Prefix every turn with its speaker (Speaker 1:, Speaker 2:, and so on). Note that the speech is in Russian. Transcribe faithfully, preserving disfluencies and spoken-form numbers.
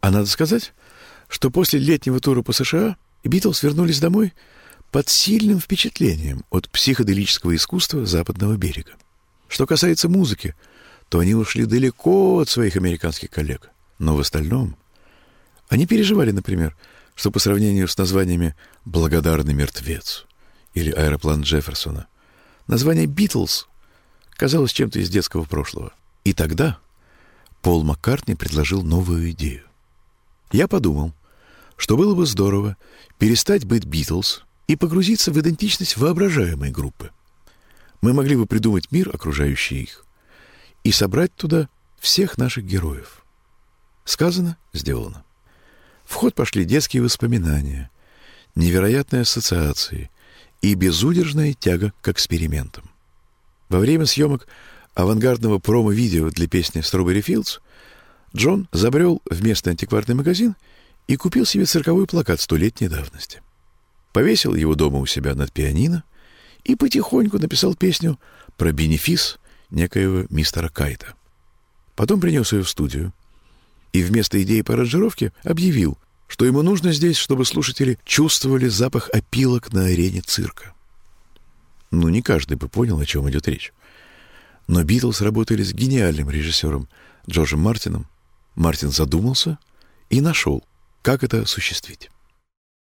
Speaker 1: А надо сказать, что после летнего тура по США Битлз вернулись домой под сильным впечатлением от психоделического искусства Западного берега. Что касается музыки, то они ушли далеко от своих американских коллег. Но в остальном они переживали, например, что по сравнению с названиями «Благодарный мертвец» или «Аэроплан Джефферсона» название «Битлз» казалось чем-то из детского прошлого. И тогда Пол Маккартни предложил новую идею. Я подумал, что было бы здорово перестать быть «Битлз» и погрузиться в идентичность воображаемой группы. Мы могли бы придумать мир, окружающий их, и собрать туда всех наших героев. Сказано, сделано. В ход пошли детские воспоминания, невероятные ассоциации и безудержная тяга к экспериментам. Во время съемок авангардного промо-видео для песни «Strawberry Fields» Джон забрел в местный антикварный магазин и купил себе цирковой плакат столетней давности. Повесил его дома у себя над пианино и потихоньку написал песню про бенефис некоего мистера Кайта. Потом принес ее в студию и вместо идеи по аранжировке объявил, что ему нужно здесь, чтобы слушатели чувствовали запах опилок на арене цирка. Ну, не каждый бы понял, о чем идет речь. Но Битлз работали с гениальным режиссером Джорджем Мартином. Мартин задумался и нашел, как это осуществить.